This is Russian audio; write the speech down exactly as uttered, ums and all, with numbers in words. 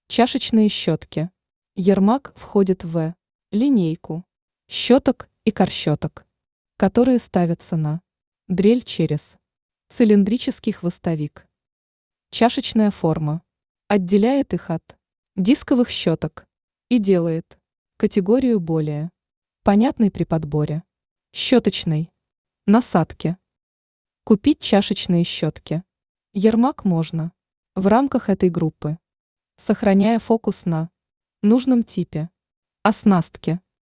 Чашечные щетки. Ермак входит в линейку щеток и корщеток, которые ставятся на дрель через цилиндрический хвостовик. Чашечная форма отделяет их от дисковых щеток и делает категорию более понятной при подборе щеточной насадки. Купить чашечные щетки. Ермак можно в рамках этой группы, сохраняя фокус на нужном типе оснастки.